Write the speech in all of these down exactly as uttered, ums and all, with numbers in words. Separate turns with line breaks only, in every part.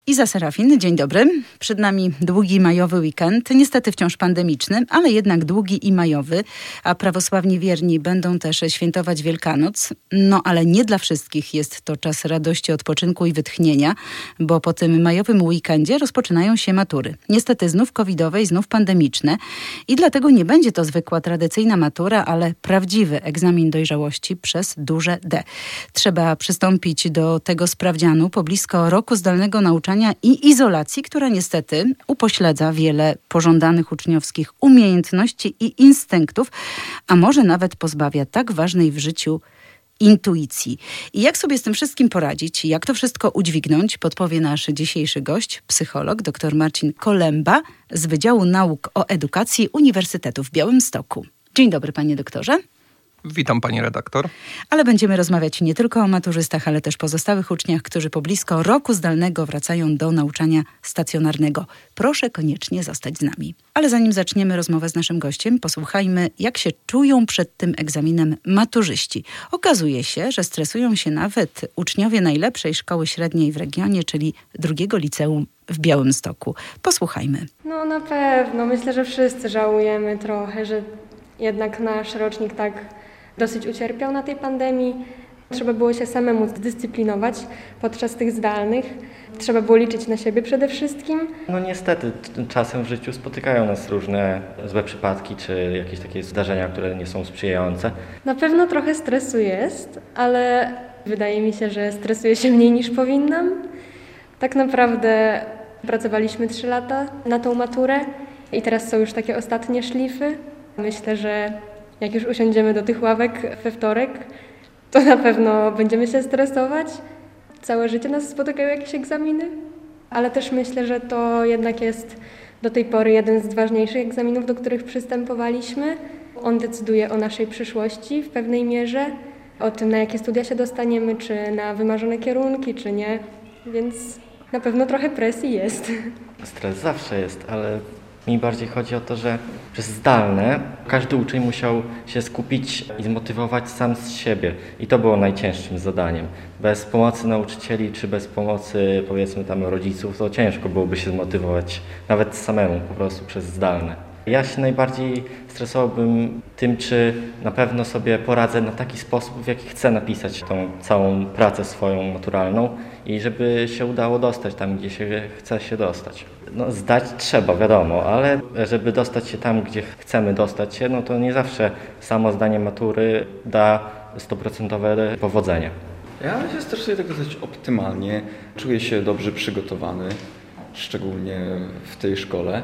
Iza Serafin, dzień dobry. Przed nami długi majowy weekend, niestety wciąż pandemiczny, ale jednak długi i majowy, a prawosławni wierni będą też świętować Wielkanoc. No ale nie dla wszystkich jest to czas radości, odpoczynku i wytchnienia, bo po tym majowym weekendzie rozpoczynają się matury. Niestety znów covidowe i znów pandemiczne i dlatego nie będzie to zwykła tradycyjna matura, ale prawdziwy egzamin dojrzałości przez duże D. Trzeba przystąpić do tego sprawdzianu po blisko roku zdalnego nauczania i izolacji, która niestety upośledza wiele pożądanych uczniowskich umiejętności i instynktów, a może nawet pozbawia tak ważnej w życiu intuicji. I jak sobie z tym wszystkim poradzić, jak to wszystko udźwignąć, podpowie nasz dzisiejszy gość, psycholog dr Marcin Kolemba z Wydziału Nauk o Edukacji Uniwersytetu w Białymstoku. Dzień dobry, panie doktorze.
Witam, pani redaktor.
Ale będziemy rozmawiać nie tylko o maturzystach, ale też pozostałych uczniach, którzy po blisko roku zdalnego wracają do nauczania stacjonarnego. Proszę koniecznie zostać z nami. Ale zanim zaczniemy rozmowę z naszym gościem, posłuchajmy, jak się czują przed tym egzaminem maturzyści. Okazuje się, że stresują się nawet uczniowie najlepszej szkoły średniej w regionie, czyli drugiego liceum w Białymstoku. Posłuchajmy.
No na pewno. Myślę, że wszyscy żałujemy trochę, że jednak nasz rocznik tak dosyć ucierpiał na tej pandemii. Trzeba było się samemu zdyscyplinować podczas tych zdalnych. Trzeba było liczyć na siebie przede wszystkim.
No niestety czasem w życiu spotykają nas różne złe przypadki, czy jakieś takie zdarzenia, które nie są sprzyjające.
Na pewno trochę stresu jest, ale wydaje mi się, że stresuję się mniej niż powinnam. Tak naprawdę pracowaliśmy trzy lata na tą maturę i teraz są już takie ostatnie szlify. Myślę, że jak już usiądziemy do tych ławek we wtorek, to na pewno będziemy się stresować. Całe życie nas spotykają jakieś egzaminy, ale też myślę, że to jednak jest do tej pory jeden z ważniejszych egzaminów, do których przystępowaliśmy. On decyduje o naszej przyszłości w pewnej mierze, o tym, na jakie studia się dostaniemy, czy na wymarzone kierunki, czy nie, więc na pewno trochę presji jest.
Stres zawsze jest, ale mi bardziej chodzi o to, że przez zdalne każdy uczeń musiał się skupić i zmotywować sam z siebie. I to było najcięższym zadaniem. Bez pomocy nauczycieli czy bez pomocy, powiedzmy tam rodziców, to ciężko byłoby się zmotywować nawet samemu po prostu przez zdalne. Ja się najbardziej stresowałbym tym, czy na pewno sobie poradzę na taki sposób, w jaki chcę napisać tą całą pracę swoją maturalną i żeby się udało dostać tam, gdzie się chce się dostać. No, zdać trzeba, wiadomo, ale żeby dostać się tam, gdzie chcemy dostać się, no to nie zawsze samo zdanie matury da stuprocentowe powodzenie.
Ja się stresuję tak dosyć optymalnie, czuję się dobrze przygotowany, szczególnie w tej szkole.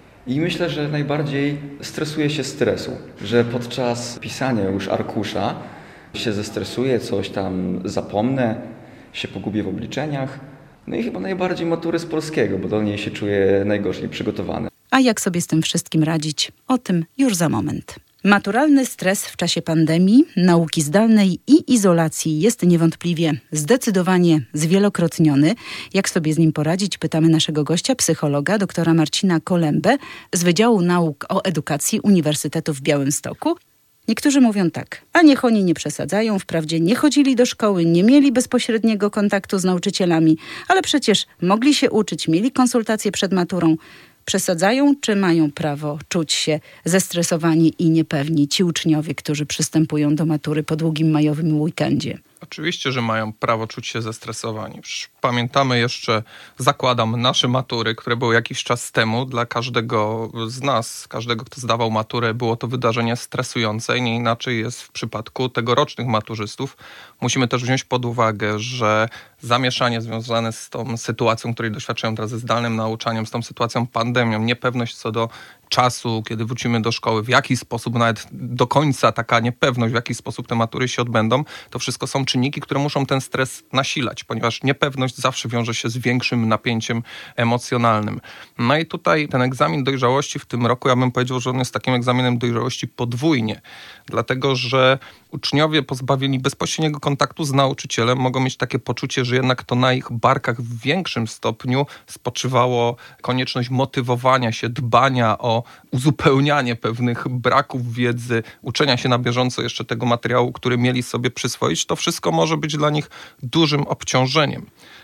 I myślę, że najbardziej stresuję się stresu, że podczas pisania już arkusza się zestresuję, coś tam zapomnę, się pogubię w obliczeniach. No i chyba najbardziej matury z polskiego, bo do niej się czuję najgorzej przygotowany.
A jak sobie z tym wszystkim radzić? O tym już za moment. Maturalny stres w czasie pandemii, nauki zdalnej i izolacji jest niewątpliwie zdecydowanie zwielokrotniony. Jak sobie z nim poradzić? Pytamy naszego gościa, psychologa, doktora Marcina Kolembę z Wydziału Nauk o Edukacji Uniwersytetu w Białymstoku. Niektórzy mówią tak, a niech oni nie przesadzają, wprawdzie nie chodzili do szkoły, nie mieli bezpośredniego kontaktu z nauczycielami, ale przecież mogli się uczyć, mieli konsultacje przed maturą. Przesadzają, czy mają prawo czuć się zestresowani i niepewni ci uczniowie, którzy przystępują do matury po długim majowym weekendzie?
Oczywiście, że mają prawo czuć się zestresowani. Przecież pamiętamy jeszcze, zakładam, nasze matury, które były jakiś czas temu. Dla każdego z nas, każdego, kto zdawał maturę, było to wydarzenie stresujące i nie inaczej jest w przypadku tegorocznych maturzystów. Musimy też wziąć pod uwagę, że zamieszanie związane z tą sytuacją, której doświadczają teraz ze zdalnym nauczaniem, z tą sytuacją pandemią, niepewność co do czasu, kiedy wrócimy do szkoły, w jaki sposób, nawet do końca taka niepewność, w jaki sposób te matury się odbędą, to wszystko są czynniki, które muszą ten stres nasilać, ponieważ niepewność zawsze wiąże się z większym napięciem emocjonalnym. No i tutaj ten egzamin dojrzałości w tym roku, ja bym powiedział, że on jest takim egzaminem dojrzałości podwójnie, dlatego że uczniowie pozbawieni bezpośredniego kontaktu z nauczycielem mogą mieć takie poczucie, że jednak to na ich barkach w większym stopniu spoczywało konieczność motywowania się, dbania o uzupełnianie pewnych braków wiedzy, uczenia się na bieżąco jeszcze tego materiału, który mieli sobie przyswoić. To wszystko może być dla nich dużym obciążeniem.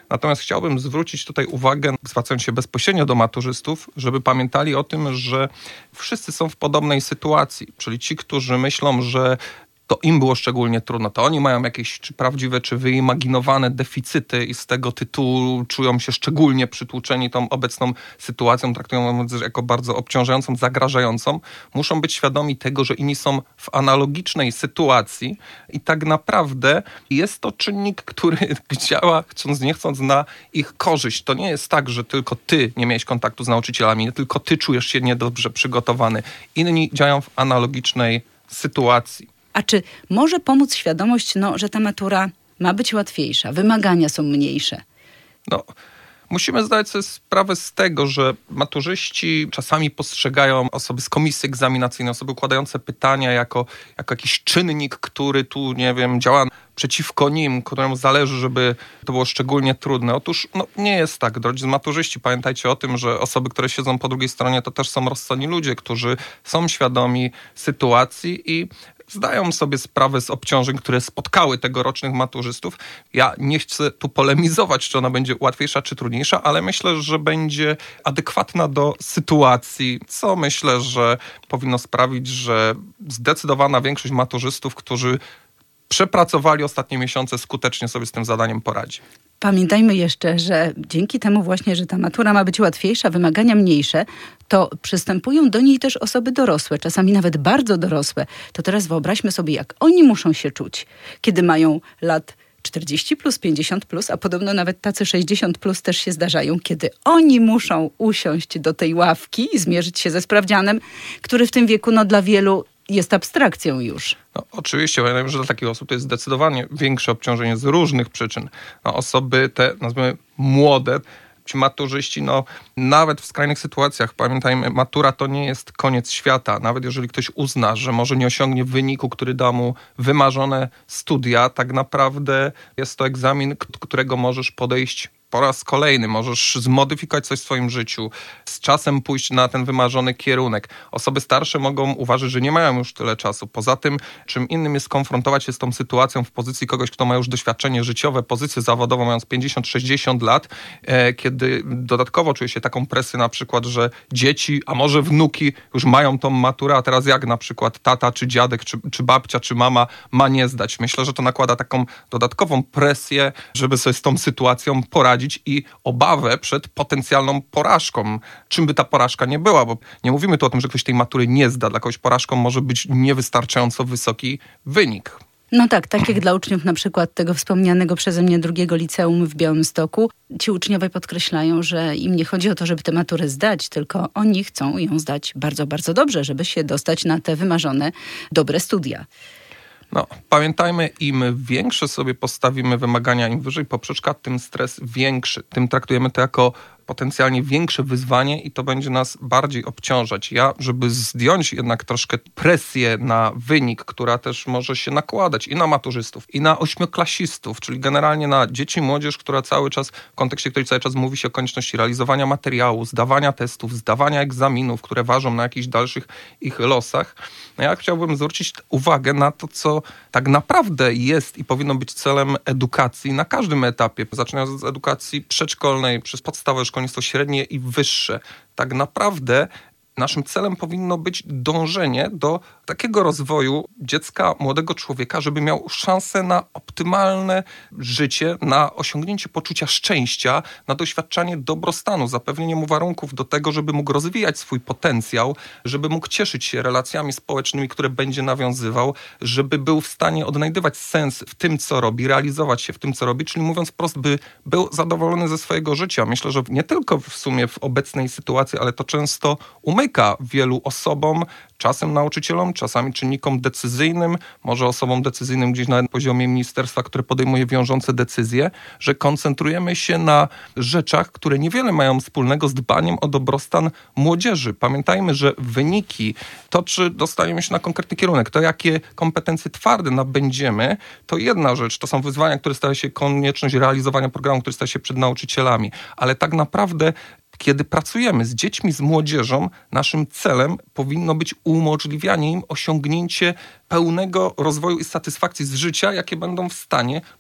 Natomiast chciałbym zwrócić tutaj uwagę, zwracając się bezpośrednio do maturzystów, żeby pamiętali o tym, że wszyscy są w podobnej sytuacji. Czyli ci, którzy myślą, że to im było szczególnie trudno, to oni mają jakieś czy prawdziwe, czy wyimaginowane deficyty i z tego tytułu czują się szczególnie przytłoczeni tą obecną sytuacją, traktują ją jako bardzo obciążającą, zagrażającą. Muszą być świadomi tego, że inni są w analogicznej sytuacji i tak naprawdę jest to czynnik, który działa, chcąc nie chcąc, na ich korzyść. To nie jest tak, że tylko ty nie miałeś kontaktu z nauczycielami, nie tylko ty czujesz się niedobrze przygotowany. Inni działają w analogicznej sytuacji.
A czy może pomóc świadomość, no, że ta matura ma być łatwiejsza, wymagania są mniejsze?
No, musimy zdać sobie sprawę z tego, że maturzyści czasami postrzegają osoby z komisji egzaminacyjnej, osoby układające pytania jako, jako jakiś czynnik, który tu, nie wiem, działa przeciwko nim, któremu zależy, żeby to było szczególnie trudne. Otóż no, nie jest tak, drodzy maturzyści. Pamiętajcie o tym, że osoby, które siedzą po drugiej stronie, to też są rozsądni ludzie, którzy są świadomi sytuacji i zdają sobie sprawę z obciążeń, które spotkały tegorocznych maturzystów. Ja nie chcę tu polemizować, czy ona będzie łatwiejsza, czy trudniejsza, ale myślę, że będzie adekwatna do sytuacji, co myślę, że powinno sprawić, że zdecydowana większość maturzystów, którzy przepracowali ostatnie miesiące, skutecznie sobie z tym zadaniem poradzi.
Pamiętajmy jeszcze, że dzięki temu właśnie, że ta matura ma być łatwiejsza, wymagania mniejsze, to przystępują do niej też osoby dorosłe, czasami nawet bardzo dorosłe. To teraz wyobraźmy sobie, jak oni muszą się czuć, kiedy mają lat czterdzieści plus, pięćdziesiąt plus, a podobno nawet tacy sześćdziesiąt plus też się zdarzają, kiedy oni muszą usiąść do tej ławki i zmierzyć się ze sprawdzianem, który w tym wieku no, dla wielu jest abstrakcją już.
No, oczywiście, pamiętam, że dla takich osób to jest zdecydowanie większe obciążenie z różnych przyczyn. No, osoby te, nazwijmy, młode, ci maturzyści, no nawet w skrajnych sytuacjach, pamiętajmy, matura to nie jest koniec świata. Nawet jeżeli ktoś uzna, że może nie osiągnie wyniku, który da mu wymarzone studia, tak naprawdę jest to egzamin, którego możesz podejść po raz kolejny. Możesz zmodyfikować coś w swoim życiu, z czasem pójść na ten wymarzony kierunek. Osoby starsze mogą uważać, że nie mają już tyle czasu. Poza tym, czym innym jest skonfrontować się z tą sytuacją w pozycji kogoś, kto ma już doświadczenie życiowe, pozycję zawodową, mając pięćdziesiąt sześćdziesiąt lat, e, kiedy dodatkowo czuje się taką presję na przykład, że dzieci, a może wnuki już mają tą maturę, a teraz jak na przykład tata, czy dziadek, czy, czy babcia, czy mama ma nie zdać. Myślę, że to nakłada taką dodatkową presję, żeby sobie z tą sytuacją poradzić i obawę przed potencjalną porażką. Czym by ta porażka nie była, bo nie mówimy tu o tym, że ktoś tej matury nie zda. Dla kogoś porażką może być niewystarczająco wysoki wynik.
No tak, tak jak dla uczniów na przykład tego wspomnianego przeze mnie drugiego liceum w Białymstoku. Ci uczniowie podkreślają, że im nie chodzi o to, żeby tę maturę zdać, tylko oni chcą ją zdać bardzo, bardzo dobrze, żeby się dostać na te wymarzone, dobre studia.
No, pamiętajmy, im większe sobie postawimy wymagania, im wyżej poprzeczka, tym stres większy. Tym traktujemy to jako potencjalnie większe wyzwanie i to będzie nas bardziej obciążać. Ja, żeby zdjąć jednak troszkę presję na wynik, która też może się nakładać i na maturzystów, i na ośmioklasistów, czyli generalnie na dzieci, młodzież, która cały czas, w kontekście której cały czas mówi się o konieczności realizowania materiału, zdawania testów, zdawania egzaminów, które ważą na jakichś dalszych ich losach. No ja chciałbym zwrócić uwagę na to, co tak naprawdę jest i powinno być celem edukacji na każdym etapie, zaczynając od edukacji przedszkolnej, przez podstawowe szkolnictwo średnie i wyższe. Tak naprawdę naszym celem powinno być dążenie do takiego rozwoju dziecka, młodego człowieka, żeby miał szansę na optymalne życie, na osiągnięcie poczucia szczęścia, na doświadczanie dobrostanu, zapewnienie mu warunków do tego, żeby mógł rozwijać swój potencjał, żeby mógł cieszyć się relacjami społecznymi, które będzie nawiązywał, żeby był w stanie odnajdywać sens w tym, co robi, realizować się w tym, co robi, czyli mówiąc wprost, by był zadowolony ze swojego życia. Myślę, że nie tylko w sumie w obecnej sytuacji, ale to często umyka wielu osobom, czasem nauczycielom, czasami czynnikom decyzyjnym, może osobom decyzyjnym gdzieś na poziomie ministerstwa, które podejmuje wiążące decyzje, że koncentrujemy się na rzeczach, które niewiele mają wspólnego z dbaniem o dobrostan młodzieży. Pamiętajmy, że wyniki, to czy dostaniemy się na konkretny kierunek, to jakie kompetencje twarde nabędziemy, to jedna rzecz, to są wyzwania, które stają się konieczność realizowania programu, który staje się przed nauczycielami, ale tak naprawdę kiedy pracujemy z dziećmi, z młodzieżą, naszym celem powinno być umożliwianie im osiągnięcie pełnego rozwoju i satysfakcji z życia, jakie będą w stanie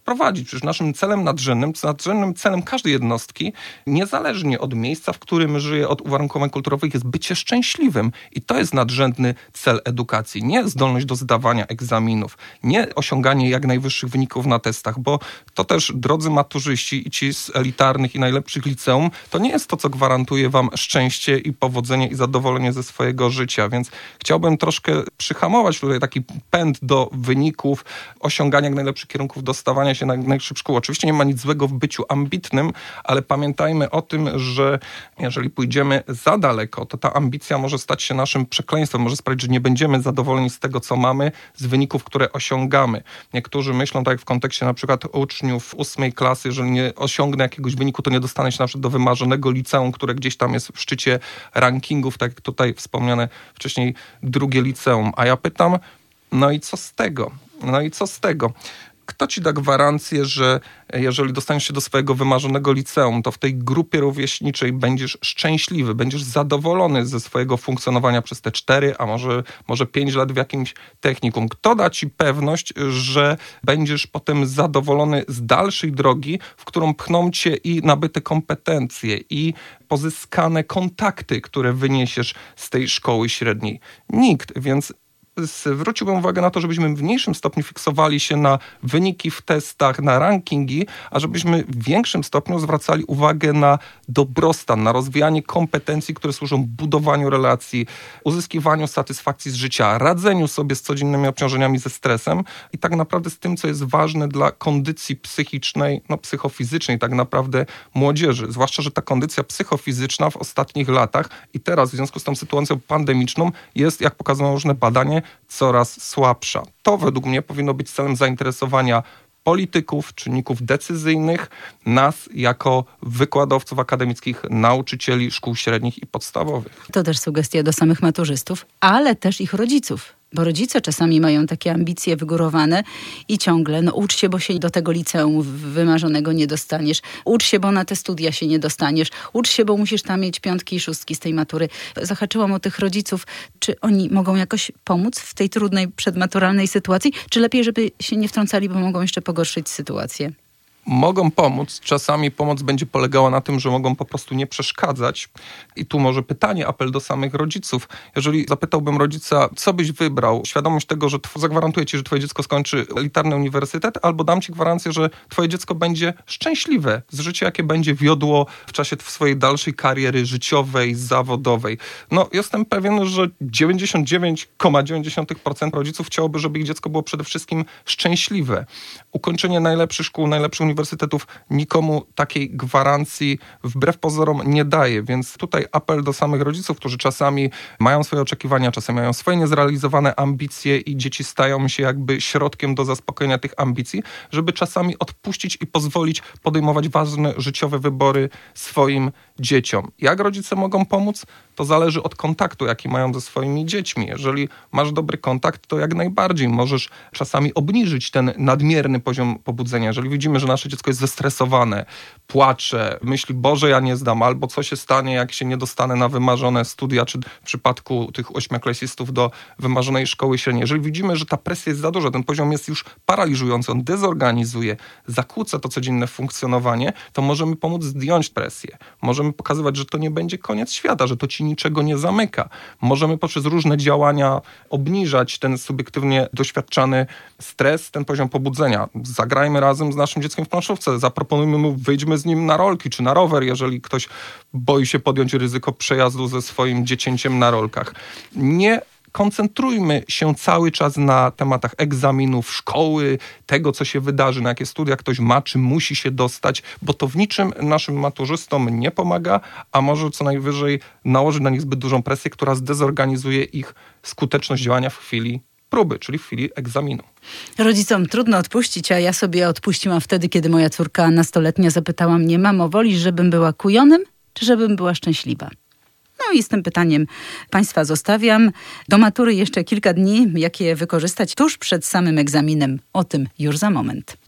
wprowadzić. Przecież naszym celem nadrzędnym, nadrzędnym celem każdej jednostki, niezależnie od miejsca, w którym żyje, od uwarunkowań kulturowych, jest bycie szczęśliwym. I to jest nadrzędny cel edukacji. Nie zdolność do zdawania egzaminów, nie osiąganie jak najwyższych wyników na testach, bo to też, drodzy maturzyści i ci z elitarnych i najlepszych liceum, to nie jest to, co gwarantuje wam szczęście i powodzenie i zadowolenie ze swojego życia. Więc chciałbym troszkę przyhamować tutaj taki pęd do wyników, osiągania jak najlepszych kierunków, dostawania się na najlepszych szkół. Oczywiście nie ma nic złego w byciu ambitnym, ale pamiętajmy o tym, że jeżeli pójdziemy za daleko, to ta ambicja może stać się naszym przekleństwem, może sprawić, że nie będziemy zadowoleni z tego, co mamy, z wyników, które osiągamy. Niektórzy myślą tak jak w kontekście na przykład uczniów ósmej klasy, jeżeli nie osiągnę jakiegoś wyniku, to nie dostanę się na przykład do wymarzonego liceum, które gdzieś tam jest w szczycie rankingów, tak jak tutaj wspomniane wcześniej drugie liceum. A ja pytam, no i co z tego? No i co z tego? Kto ci da gwarancję, że jeżeli dostaniesz się do swojego wymarzonego liceum, to w tej grupie rówieśniczej będziesz szczęśliwy, będziesz zadowolony ze swojego funkcjonowania przez te cztery, a może, może pięć lat w jakimś technikum? Kto da ci pewność, że będziesz potem zadowolony z dalszej drogi, w którą pchną cię i nabyte kompetencje, i pozyskane kontakty, które wyniesiesz z tej szkoły średniej? Nikt, więc zwróciłbym uwagę na to, żebyśmy w mniejszym stopniu fiksowali się na wyniki w testach, na rankingi, a żebyśmy w większym stopniu zwracali uwagę na dobrostan, na rozwijanie kompetencji, które służą budowaniu relacji, uzyskiwaniu satysfakcji z życia, radzeniu sobie z codziennymi obciążeniami, ze stresem i tak naprawdę z tym, co jest ważne dla kondycji psychicznej, no psychofizycznej tak naprawdę młodzieży. Zwłaszcza, że ta kondycja psychofizyczna w ostatnich latach i teraz w związku z tą sytuacją pandemiczną jest, jak pokazują różne badania, coraz słabsza. To według mnie powinno być celem zainteresowania polityków, czynników decyzyjnych, nas jako wykładowców akademickich, nauczycieli szkół średnich i podstawowych.
To też sugestia do samych maturzystów, ale też ich rodziców. Bo rodzice czasami mają takie ambicje wygórowane i ciągle, no ucz się, bo się do tego liceum wymarzonego nie dostaniesz. Ucz się, bo na te studia się nie dostaniesz. Ucz się, bo musisz tam mieć piątki i szóstki z tej matury. Zahaczyłam o tych rodziców. Czy oni mogą jakoś pomóc w tej trudnej przedmaturalnej sytuacji? Czy lepiej, żeby się nie wtrącali, bo mogą jeszcze pogorszyć sytuację?
Mogą pomóc. Czasami pomoc będzie polegała na tym, że mogą po prostu nie przeszkadzać. I tu może pytanie, apel do samych rodziców. Jeżeli zapytałbym rodzica, co byś wybrał? Świadomość tego, że zagwarantuję ci, że twoje dziecko skończy elitarny uniwersytet, albo dam ci gwarancję, że twoje dziecko będzie szczęśliwe z życia, jakie będzie wiodło w czasie swojej dalszej kariery życiowej, zawodowej. No, jestem pewien, że dziewięćdziesiąt dziewięć przecinek dziewięć procent rodziców chciałoby, żeby ich dziecko było przede wszystkim szczęśliwe. Ukończenie najlepszych szkół, najlepszych uniwersytetów nikomu takiej gwarancji wbrew pozorom nie daje, więc tutaj apel do samych rodziców, którzy czasami mają swoje oczekiwania, czasami mają swoje niezrealizowane ambicje i dzieci stają się jakby środkiem do zaspokojenia tych ambicji, żeby czasami odpuścić i pozwolić podejmować ważne życiowe wybory swoim dzieciom. Jak rodzice mogą pomóc? To zależy od kontaktu, jaki mają ze swoimi dziećmi. Jeżeli masz dobry kontakt, to jak najbardziej możesz czasami obniżyć ten nadmierny poziom pobudzenia. Jeżeli widzimy, że nasze dziecko jest zestresowane, płacze, myśli, Boże, ja nie zdam, albo co się stanie, jak się nie dostanę na wymarzone studia, czy w przypadku tych ośmioklasistów do wymarzonej szkoły średniej. Jeżeli widzimy, że ta presja jest za duża, ten poziom jest już paraliżujący, on dezorganizuje, zakłóca to codzienne funkcjonowanie, to możemy pomóc zdjąć presję. Możemy pokazywać, że to nie będzie koniec świata, że to ci niczego nie zamyka. Możemy poprzez różne działania obniżać ten subiektywnie doświadczany stres, ten poziom pobudzenia. Zagrajmy razem z naszym dzieckiem w planszówce, zaproponujmy mu, wyjdźmy z nim na rolki czy na rower, jeżeli ktoś boi się podjąć ryzyko przejazdu ze swoim dziecięciem na rolkach. Nie koncentrujmy się cały czas na tematach egzaminów, szkoły, tego, co się wydarzy, na jakie studia ktoś ma, czy musi się dostać, bo to w niczym naszym maturzystom nie pomaga, a może co najwyżej nałożyć na nich zbyt dużą presję, która zdezorganizuje ich skuteczność działania w chwili próby, czyli w chwili egzaminu.
Rodzicom trudno odpuścić, a ja sobie odpuściłam wtedy, kiedy moja córka nastoletnia zapytała mnie: mamo, wolisz, żebym była kujonem, czy żebym była szczęśliwa? No i z tym pytaniem Państwa zostawiam. Do matury jeszcze kilka dni, jak je wykorzystać tuż przed samym egzaminem. O tym już za moment.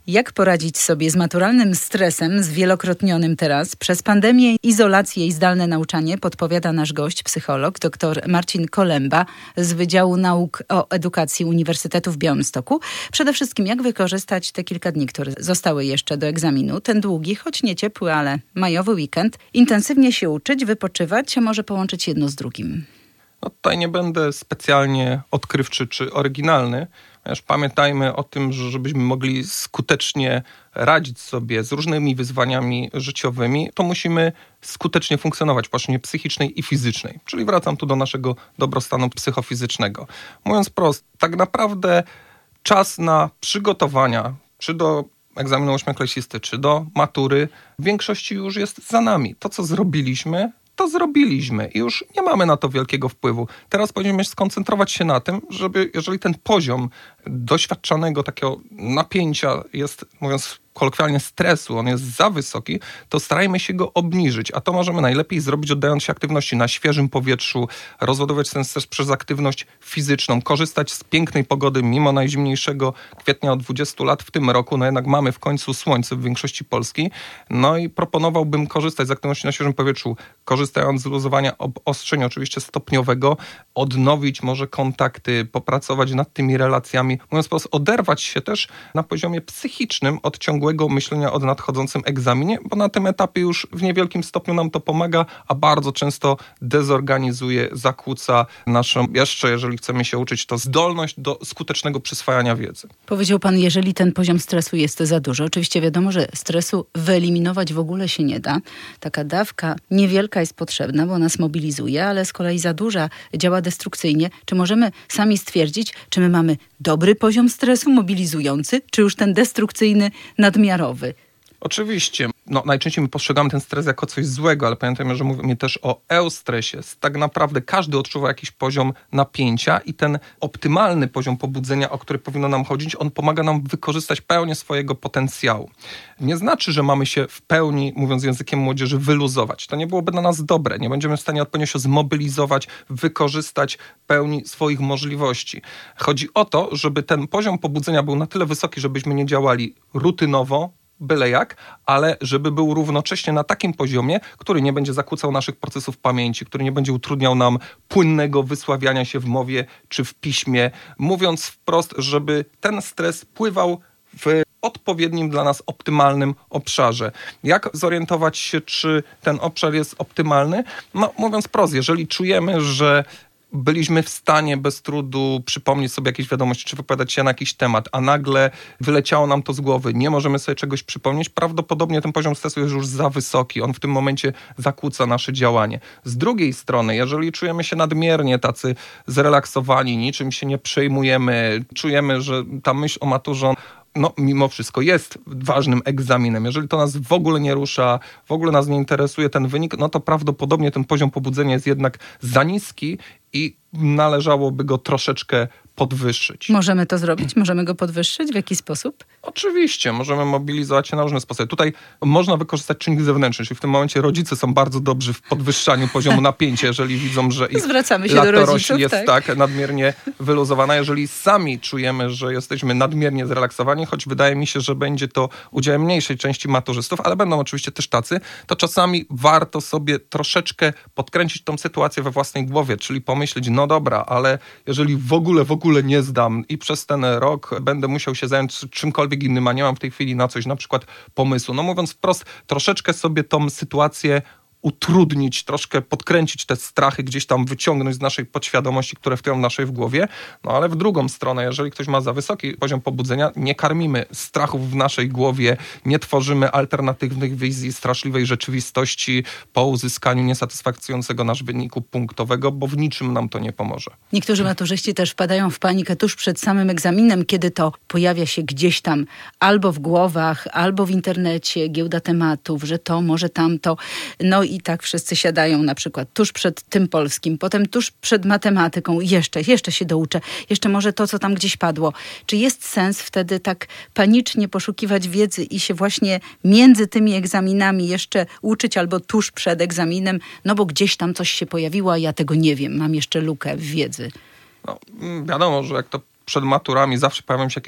Jak poradzić sobie z maturalnym stresem, zwielokrotnionym teraz przez pandemię, izolację i zdalne nauczanie, podpowiada nasz gość, psycholog dr Marcin Kolemba z Wydziału Nauk o Edukacji Uniwersytetu w Białymstoku. Przede wszystkim, jak wykorzystać te kilka dni, które zostały jeszcze do egzaminu, ten długi, choć nie ciepły, ale majowy weekend, intensywnie się uczyć, wypoczywać, a może połączyć jedno z drugim.
No tutaj nie będę specjalnie odkrywczy czy oryginalny, ponieważ pamiętajmy o tym, że żebyśmy mogli skutecznie radzić sobie z różnymi wyzwaniami życiowymi, to musimy skutecznie funkcjonować w płaszczyźnie psychicznej i fizycznej. Czyli wracam tu do naszego dobrostanu psychofizycznego. Mówiąc prosto, tak naprawdę czas na przygotowania, czy do egzaminu ośmioklasisty, czy do matury, w większości już jest za nami. To, co zrobiliśmy, to zrobiliśmy i już nie mamy na to wielkiego wpływu. Teraz powinniśmy skoncentrować się na tym, żeby, jeżeli ten poziom doświadczanego takiego napięcia jest, mówiąc kolokwialnie, stresu, on jest za wysoki, to starajmy się go obniżyć, a to możemy najlepiej zrobić oddając się aktywności na świeżym powietrzu, rozładować ten stres przez aktywność fizyczną, korzystać z pięknej pogody mimo najzimniejszego kwietnia od dwudziestu lat w tym roku, no jednak mamy w końcu słońce w większości Polski, no i proponowałbym korzystać z aktywności na świeżym powietrzu, korzystając z luzowania obostrzenia oczywiście stopniowego, odnowić może kontakty, popracować nad tymi relacjami, mówiąc po prostu oderwać się też na poziomie psychicznym od ciągłego myślenia o nadchodzącym egzaminie, bo na tym etapie już w niewielkim stopniu nam to pomaga, a bardzo często dezorganizuje, zakłóca naszą, jeszcze jeżeli chcemy się uczyć, to zdolność do skutecznego przyswajania wiedzy.
Powiedział pan, jeżeli ten poziom stresu jest za duży. Oczywiście wiadomo, że stresu wyeliminować w ogóle się nie da. Taka dawka niewielka jest potrzebna, bo nas mobilizuje, ale z kolei za duża działa destrukcyjnie. Czy możemy sami stwierdzić, czy my mamy dobry poziom stresu mobilizujący, czy już ten destrukcyjny, nadmiarowy?
Oczywiście. No, najczęściej my postrzegamy ten stres jako coś złego, ale pamiętajmy, że mówimy też o eustresie. Tak naprawdę każdy odczuwa jakiś poziom napięcia i ten optymalny poziom pobudzenia, o który powinno nam chodzić, on pomaga nam wykorzystać pełnię swojego potencjału. Nie znaczy, że mamy się w pełni, mówiąc językiem młodzieży, wyluzować. To nie byłoby dla nas dobre. Nie będziemy w stanie odpowiednio się zmobilizować, wykorzystać pełni swoich możliwości. Chodzi o to, żeby ten poziom pobudzenia był na tyle wysoki, żebyśmy nie działali rutynowo, byle jak, ale żeby był równocześnie na takim poziomie, który nie będzie zakłócał naszych procesów pamięci, który nie będzie utrudniał nam płynnego wysławiania się w mowie czy w piśmie. Mówiąc wprost, żeby ten stres pływał w odpowiednim dla nas optymalnym obszarze. Jak zorientować się, czy ten obszar jest optymalny? No, mówiąc wprost, jeżeli czujemy, że byliśmy w stanie bez trudu przypomnieć sobie jakieś wiadomości, czy wypowiadać się na jakiś temat, a nagle wyleciało nam to z głowy, nie możemy sobie czegoś przypomnieć, prawdopodobnie ten poziom stresu jest już za wysoki, on w tym momencie zakłóca nasze działanie. Z drugiej strony, jeżeli czujemy się nadmiernie tacy zrelaksowani, niczym się nie przejmujemy, czujemy, że ta myśl o maturze no mimo wszystko jest ważnym egzaminem. Jeżeli to nas w ogóle nie rusza, w ogóle nas nie interesuje ten wynik, no to prawdopodobnie ten poziom pobudzenia jest jednak za niski i należałoby go troszeczkę podwyższyć.
Możemy to zrobić? Możemy go podwyższyć? W jaki sposób?
Oczywiście, możemy mobilizować się na różne sposoby. Tutaj można wykorzystać czynnik zewnętrzny, czyli w tym momencie rodzice są bardzo dobrzy w podwyższaniu poziomu napięcia, jeżeli widzą, że ich
Zwracamy się do rodziców,
jest
tak.
tak nadmiernie wyluzowana. Jeżeli sami czujemy, że jesteśmy nadmiernie zrelaksowani, choć wydaje mi się, że będzie to udziałem mniejszej części maturzystów, ale będą oczywiście też tacy, to czasami warto sobie troszeczkę podkręcić tą sytuację we własnej głowie, czyli pomyśleć, no dobra, ale jeżeli w ogóle, w ogóle nie zdam i przez ten rok będę musiał się zająć czymkolwiek innym, a nie mam w tej chwili na coś, na przykład pomysłu. No mówiąc wprost, troszeczkę sobie tą sytuację utrudnić, troszkę podkręcić te strachy, gdzieś tam wyciągnąć z naszej podświadomości, które wtyczą w naszej w głowie. No ale w drugą stronę, jeżeli ktoś ma za wysoki poziom pobudzenia, nie karmimy strachów w naszej głowie, nie tworzymy alternatywnych wizji straszliwej rzeczywistości po uzyskaniu niesatysfakcjonującego nasz wyniku punktowego, bo w niczym nam to nie pomoże.
Niektórzy maturzyści też wpadają w panikę tuż przed samym egzaminem, kiedy to pojawia się gdzieś tam albo w głowach, albo w internecie giełda tematów, że to, może tamto. No i tak wszyscy siadają na przykład tuż przed tym polskim, potem tuż przed matematyką, jeszcze, jeszcze się douczę, jeszcze może to, co tam gdzieś padło. Czy jest sens wtedy tak panicznie poszukiwać wiedzy i się właśnie między tymi egzaminami jeszcze uczyć albo tuż przed egzaminem, no bo gdzieś tam coś się pojawiło, a ja tego nie wiem, mam jeszcze lukę w wiedzy.
No, wiadomo, że jak to przed maturami zawsze pojawiają się jakieś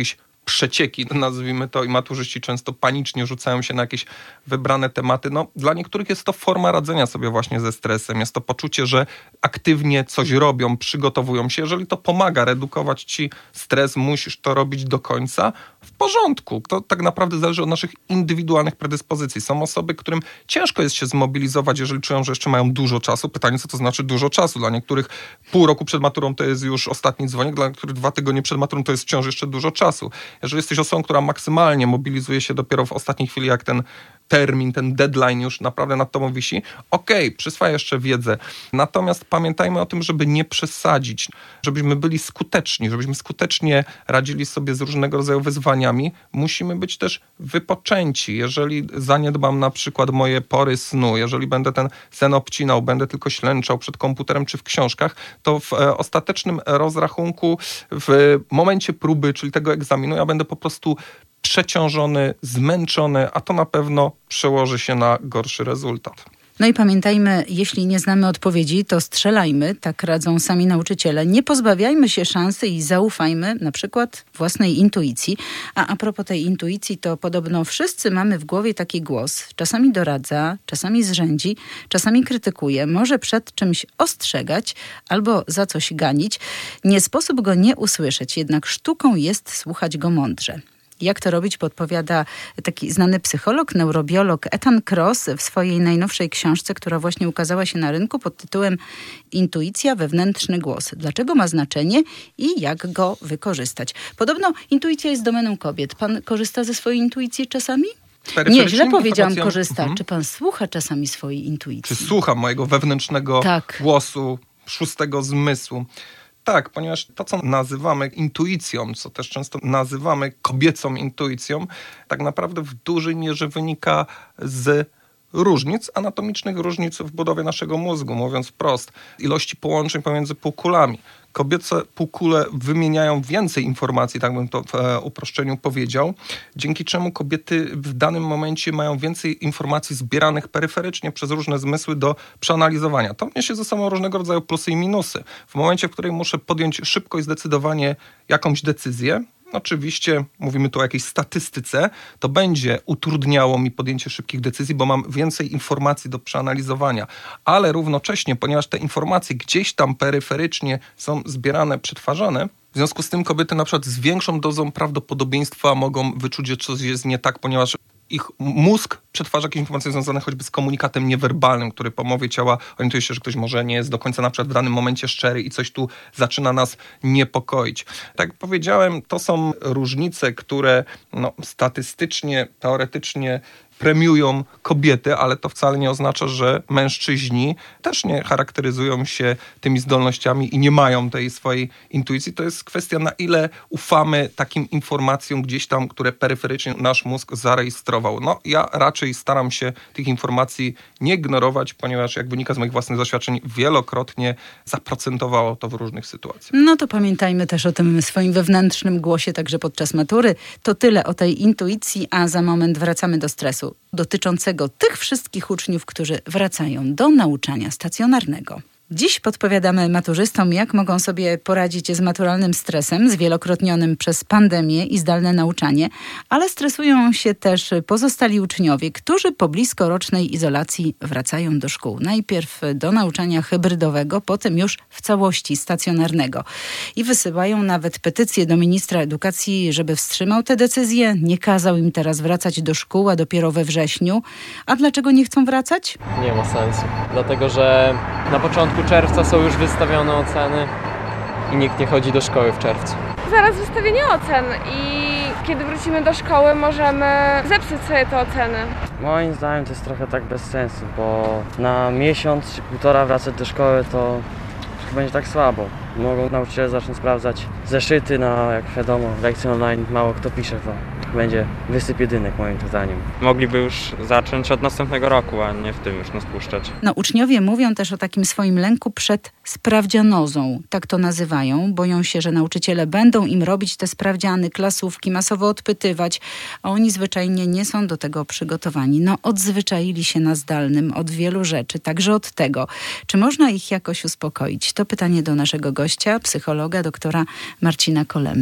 przecieki, nazwijmy to, i maturzyści często panicznie rzucają się na jakieś wybrane tematy. No, dla niektórych jest to forma radzenia sobie właśnie ze stresem. Jest to poczucie, że aktywnie coś robią, przygotowują się. Jeżeli to pomaga redukować ci stres, musisz to robić do końca, w porządku. To tak naprawdę zależy od naszych indywidualnych predyspozycji. Są osoby, którym ciężko jest się zmobilizować, jeżeli czują, że jeszcze mają dużo czasu. Pytanie, co to znaczy dużo czasu? Dla niektórych pół roku przed maturą to jest już ostatni dzwonek, dla niektórych dwa tygodnie przed maturą to jest wciąż jeszcze dużo czasu. Jeżeli jesteś osobą, która maksymalnie mobilizuje się dopiero w ostatniej chwili, jak ten termin, ten deadline już naprawdę nad tobą wisi, okej, okay, przyswaj jeszcze wiedzę. Natomiast pamiętajmy o tym, żeby nie przesadzić, żebyśmy byli skuteczni, żebyśmy skutecznie radzili sobie z różnego rodzaju wyzwaniami. Musimy być też wypoczęci. Jeżeli zaniedbam na przykład moje pory snu, jeżeli będę ten sen obcinał, będę tylko ślęczał przed komputerem czy w książkach, to w e, ostatecznym rozrachunku, w momencie próby, czyli tego egzaminu, ja będę po prostu przeciążony, zmęczony, a to na pewno przełoży się na gorszy rezultat.
No i pamiętajmy, jeśli nie znamy odpowiedzi, to strzelajmy, tak radzą sami nauczyciele. Nie pozbawiajmy się szansy i zaufajmy na przykład własnej intuicji. A a propos tej intuicji, to podobno wszyscy mamy w głowie taki głos. Czasami doradza, czasami zrzędzi, czasami krytykuje, może przed czymś ostrzegać albo za coś ganić. Nie sposób go nie usłyszeć, jednak sztuką jest słuchać go mądrze. Jak to robić, podpowiada taki znany psycholog, neurobiolog Ethan Kross w swojej najnowszej książce, która właśnie ukazała się na rynku pod tytułem Intuicja, wewnętrzny głos. Dlaczego ma znaczenie i jak go wykorzystać? Podobno intuicja jest domeną kobiet. Pan korzysta ze swojej intuicji czasami? Nie, źle powiedziałam korzysta. Mhm. Czy pan słucha czasami swojej intuicji?
Czy słucham mojego wewnętrznego
tak.
głosu, szóstego zmysłu? Tak, ponieważ to, co nazywamy intuicją, co też często nazywamy kobiecą intuicją, tak naprawdę w dużej mierze wynika z różnic, anatomicznych różnic w budowie naszego mózgu, mówiąc wprost, ilości połączeń pomiędzy półkulami. Kobiece półkule wymieniają więcej informacji, tak bym to w e, uproszczeniu powiedział, dzięki czemu kobiety w danym momencie mają więcej informacji zbieranych peryferycznie przez różne zmysły do przeanalizowania. To niesie ze sobą różnego rodzaju plusy i minusy. W momencie, w którym muszę podjąć szybko i zdecydowanie jakąś decyzję, oczywiście mówimy tu o jakiejś statystyce, to będzie utrudniało mi podjęcie szybkich decyzji, bo mam więcej informacji do przeanalizowania. Ale równocześnie, ponieważ te informacje gdzieś tam peryferycznie są zbierane, przetwarzane, w związku z tym kobiety na przykład z większą dozą prawdopodobieństwa mogą wyczuć, że coś jest nie tak, ponieważ ich mózg przetwarza jakieś informacje związane choćby z komunikatem niewerbalnym, który po mowie ciała orientuje się, że ktoś może nie jest do końca na przykład w danym momencie szczery i coś tu zaczyna nas niepokoić. Tak jak powiedziałem, to są różnice, które no, statystycznie, teoretycznie premiują kobiety, ale to wcale nie oznacza, że mężczyźni też nie charakteryzują się tymi zdolnościami i nie mają tej swojej intuicji. To jest kwestia, na ile ufamy takim informacjom gdzieś tam, które peryferycznie nasz mózg zarejestrował. No, ja raczej staram się tych informacji nie ignorować, ponieważ jak wynika z moich własnych doświadczeń, wielokrotnie zaprocentowało to w różnych sytuacjach.
No to pamiętajmy też o tym swoim wewnętrznym głosie, także podczas matury. To tyle o tej intuicji, a za moment wracamy do stresu dotyczącego tych wszystkich uczniów, którzy wracają do nauczania stacjonarnego. Dziś podpowiadamy maturzystom, jak mogą sobie poradzić z maturalnym stresem, zwielokrotnionym przez pandemię i zdalne nauczanie, ale stresują się też pozostali uczniowie, którzy po bliskorocznej izolacji wracają do szkół. Najpierw do nauczania hybrydowego, potem już w całości stacjonarnego. I wysyłają nawet petycję do ministra edukacji, żeby wstrzymał tę decyzję, nie kazał im teraz wracać do szkół, a dopiero we wrześniu. A dlaczego nie chcą wracać?
Nie ma sensu, dlatego że na początku czerwca są już wystawione oceny i nikt nie chodzi do szkoły w czerwcu.
Zaraz wystawienie ocen i kiedy wrócimy do szkoły, możemy zepsuć sobie te oceny.
Moim zdaniem to jest trochę tak bez sensu, bo na miesiąc czy półtora wracać do szkoły to będzie tak słabo. Mogą nauczyciele zacząć sprawdzać zeszyty, na jak wiadomo, lekcje online mało kto pisze, to będzie wysyp jedynek moim zdaniem.
Mogliby już zacząć od następnego roku, a nie w tym już nas puszczać.
No, uczniowie mówią też o takim swoim lęku przed sprawdzianozą, tak to nazywają. Boją się, że nauczyciele będą im robić te sprawdziany, klasówki, masowo odpytywać, a oni zwyczajnie nie są do tego przygotowani. No, odzwyczaili się na zdalnym od wielu rzeczy, także od tego. Czy można ich jakoś uspokoić? To pytanie do naszego gościa, psychologa, doktora Marcina Kolęby.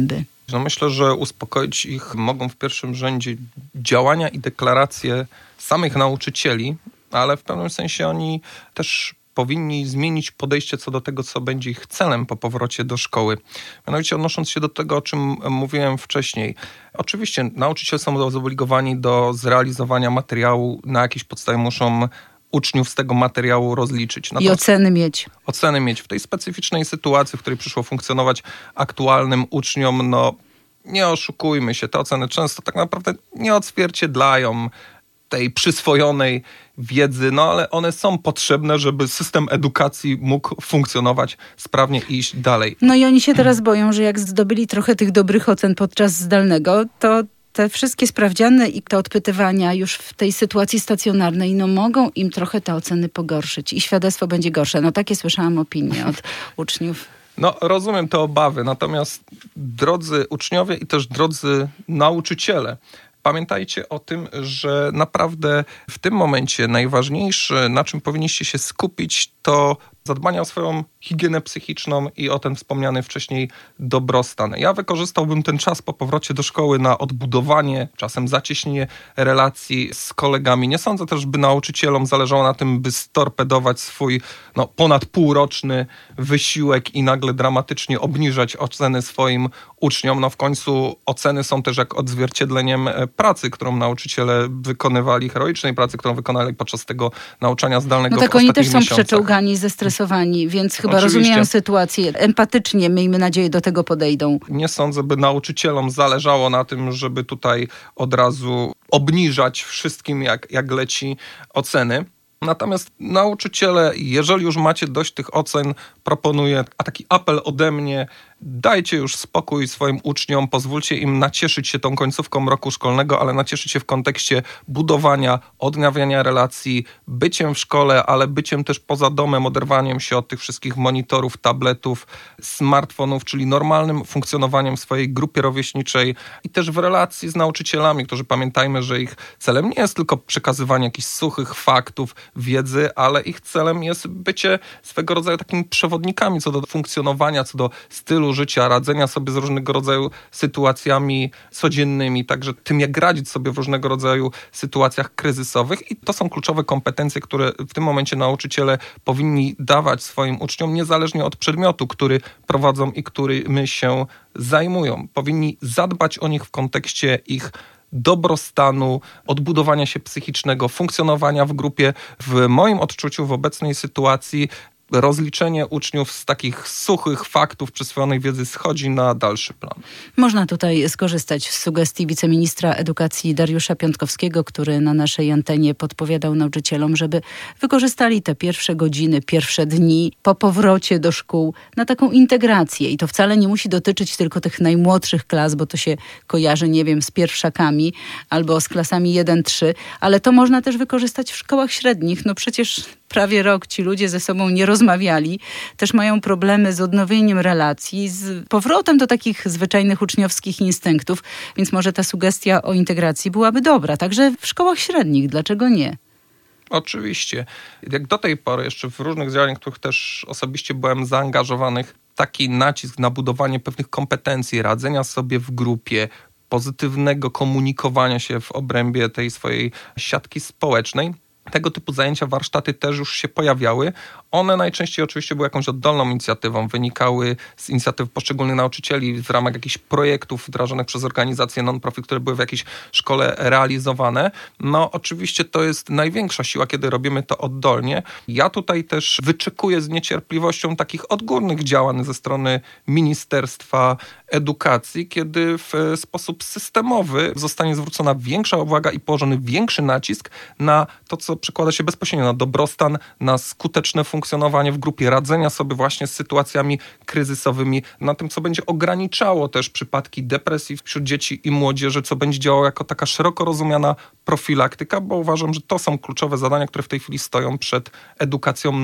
No myślę, że uspokoić ich mogą w pierwszym rzędzie działania i deklaracje samych nauczycieli, ale w pewnym sensie oni też powinni zmienić podejście co do tego, co będzie ich celem po powrocie do szkoły. Mianowicie odnosząc się do tego, o czym mówiłem wcześniej. Oczywiście nauczyciele są zobligowani do zrealizowania materiału, na jakiejś podstawie muszą uczniów z tego materiału rozliczyć.
I oceny mieć.
Oceny mieć. W tej specyficznej sytuacji, w której przyszło funkcjonować aktualnym uczniom, no nie oszukujmy się, te oceny często tak naprawdę nie odzwierciedlają tej przyswojonej wiedzy, no ale one są potrzebne, żeby system edukacji mógł funkcjonować sprawnie i iść dalej.
No i oni się teraz boją, że jak zdobyli trochę tych dobrych ocen podczas zdalnego, to te wszystkie sprawdziany i te odpytywania już w tej sytuacji stacjonarnej, no mogą im trochę te oceny pogorszyć i świadectwo będzie gorsze. No takie słyszałam opinie od uczniów.
No rozumiem te obawy, natomiast drodzy uczniowie i też drodzy nauczyciele, pamiętajcie o tym, że naprawdę w tym momencie najważniejsze, na czym powinniście się skupić, to zadbanie o swoją higienę psychiczną i o ten wspomniany wcześniej dobrostan. Ja wykorzystałbym ten czas po powrocie do szkoły na odbudowanie, czasem zacieśnienie relacji z kolegami. Nie sądzę też, by nauczycielom zależało na tym, by storpedować swój no, ponad półroczny wysiłek i nagle dramatycznie obniżać oceny swoim uczniom. No w końcu oceny są też jak odzwierciedleniem pracy, którą nauczyciele wykonywali, heroicznej pracy, którą wykonali podczas tego nauczania zdalnego
no tak,
w ostatnich
oni też są
miesiącach.
przeczołgani, zestresowani, więc chyba
Oczywiście.
rozumieją sytuację. Empatycznie, miejmy nadzieję, do tego podejdą.
Nie sądzę, by nauczycielom zależało na tym, żeby tutaj od razu obniżać wszystkim, jak, jak leci oceny. Natomiast nauczyciele, jeżeli już macie dość tych ocen, proponuję, a taki apel ode mnie, dajcie już spokój swoim uczniom, pozwólcie im nacieszyć się tą końcówką roku szkolnego, ale nacieszyć się w kontekście budowania, odnawiania relacji, byciem w szkole, ale byciem też poza domem, oderwaniem się od tych wszystkich monitorów, tabletów, smartfonów, czyli normalnym funkcjonowaniem w swojej grupie rówieśniczej i też w relacji z nauczycielami, którzy pamiętajmy, że ich celem nie jest tylko przekazywanie jakichś suchych faktów, wiedzy, ale ich celem jest bycie swego rodzaju takimi przewodnikami co do funkcjonowania, co do stylu życia, radzenia sobie z różnego rodzaju sytuacjami codziennymi, także tym, jak radzić sobie w różnego rodzaju sytuacjach kryzysowych i to są kluczowe kompetencje, które w tym momencie nauczyciele powinni dawać swoim uczniom, niezależnie od przedmiotu, który prowadzą i którymi się zajmują. Powinni zadbać o nich w kontekście ich dobrostanu, odbudowania się psychicznego, funkcjonowania w grupie. W moim odczuciu w obecnej sytuacji rozliczenie uczniów z takich suchych faktów przyswojonej wiedzy schodzi na dalszy plan.
Można tutaj skorzystać z sugestii wiceministra edukacji Dariusza Piątkowskiego, który na naszej antenie podpowiadał nauczycielom, żeby wykorzystali te pierwsze godziny, pierwsze dni po powrocie do szkół na taką integrację. I to wcale nie musi dotyczyć tylko tych najmłodszych klas, bo to się kojarzy, nie wiem, z pierwszakami albo z klasami jeden trzy, ale to można też wykorzystać w szkołach średnich. No przecież prawie rok ci ludzie ze sobą nie rozmawiali, też mają problemy z odnowieniem relacji, z powrotem do takich zwyczajnych uczniowskich instynktów, więc może ta sugestia o integracji byłaby dobra, także w szkołach średnich, dlaczego nie?
Oczywiście. Jak do tej pory jeszcze w różnych działaniach, w których też osobiście byłem zaangażowanych, taki nacisk na budowanie pewnych kompetencji, radzenia sobie w grupie, pozytywnego komunikowania się w obrębie tej swojej siatki społecznej, tego typu zajęcia, warsztaty też już się pojawiały. One najczęściej oczywiście były jakąś oddolną inicjatywą, wynikały z inicjatyw poszczególnych nauczycieli w ramach jakichś projektów wdrażanych przez organizacje non-profit, które były w jakiejś szkole realizowane. No oczywiście to jest największa siła, kiedy robimy to oddolnie. Ja tutaj też wyczekuję z niecierpliwością takich odgórnych działań ze strony Ministerstwa Edukacji, kiedy w sposób systemowy zostanie zwrócona większa uwaga i położony większy nacisk na to, co przekłada się bezpośrednio na dobrostan, na skuteczne funkcjonowanie w grupie, radzenia sobie właśnie z sytuacjami kryzysowymi, na tym, co będzie ograniczało też przypadki depresji wśród dzieci i młodzieży, co będzie działało jako taka szeroko rozumiana profilaktyka, bo uważam, że to są kluczowe zadania, które w tej chwili stoją przed edukacją na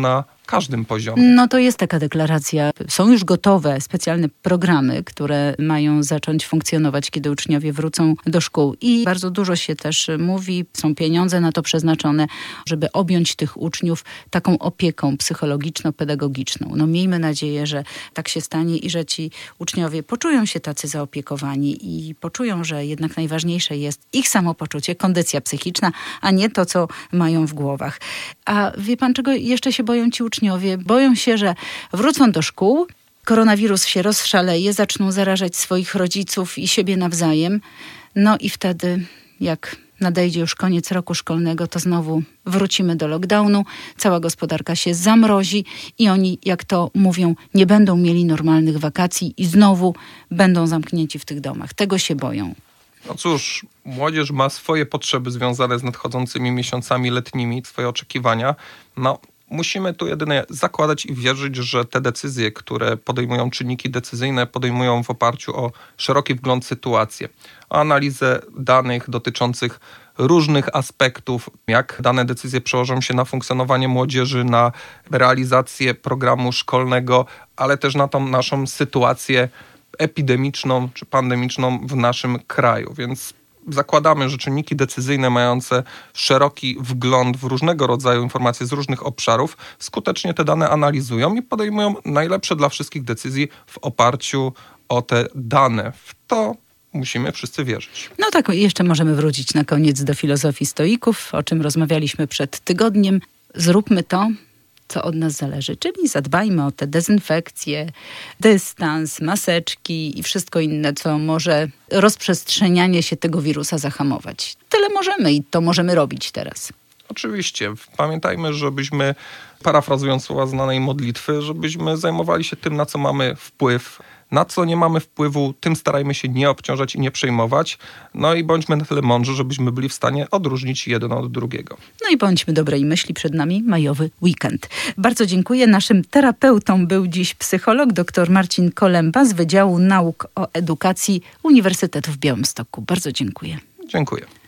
każdym poziomie.
No to jest taka deklaracja. Są już gotowe specjalne programy, które mają zacząć funkcjonować, kiedy uczniowie wrócą do szkół. I bardzo dużo się też mówi, są pieniądze na to przeznaczone, żeby objąć tych uczniów taką opieką psychologiczno-pedagogiczną. No miejmy nadzieję, że tak się stanie i że ci uczniowie poczują się tacy zaopiekowani i poczują, że jednak najważniejsze jest ich samopoczucie, kondycja psychiczna, a nie to, co mają w głowach. A wie pan, czego jeszcze się boją ci uczniowie? Boją się, że wrócą do szkół, koronawirus się rozszaleje, zaczną zarażać swoich rodziców i siebie nawzajem. No i wtedy, jak nadejdzie już koniec roku szkolnego, to znowu wrócimy do lockdownu, cała gospodarka się zamrozi i oni, jak to mówią, nie będą mieli normalnych wakacji i znowu będą zamknięci w tych domach. Tego się boją.
No cóż, młodzież ma swoje potrzeby związane z nadchodzącymi miesiącami letnimi, swoje oczekiwania. No, musimy tu jedynie zakładać i wierzyć, że te decyzje, które podejmują czynniki decyzyjne, podejmują w oparciu o szeroki wgląd w sytuację, o analizę danych dotyczących różnych aspektów, jak dane decyzje przełożą się na funkcjonowanie młodzieży, na realizację programu szkolnego, ale też na tą naszą sytuację epidemiczną czy pandemiczną w naszym kraju. Więc zakładamy, że czynniki decyzyjne mające szeroki wgląd w różnego rodzaju informacje z różnych obszarów skutecznie te dane analizują i podejmują najlepsze dla wszystkich decyzji w oparciu o te dane. W to musimy wszyscy wierzyć.
No tak, jeszcze możemy wrócić na koniec do filozofii stoików, o czym rozmawialiśmy przed tygodniem. Zróbmy to, co od nas zależy, czyli zadbajmy o te dezynfekcje, dystans, maseczki i wszystko inne, co może rozprzestrzenianie się tego wirusa zahamować. Tyle możemy i to możemy robić teraz.
Oczywiście. Pamiętajmy, żebyśmy, parafrazując słowa znanej modlitwy, żebyśmy zajmowali się tym, na co mamy wpływ. Na co nie mamy wpływu, tym starajmy się nie obciążać i nie przejmować. No i bądźmy na tyle mądrzy, żebyśmy byli w stanie odróżnić jeden od drugiego.
No i bądźmy dobrej myśli, przed nami majowy weekend. Bardzo dziękuję. Naszym terapeutą był dziś psycholog dr Marcin Kolemba z Wydziału Nauk o Edukacji Uniwersytetu w Białymstoku. Bardzo dziękuję.
Dziękuję.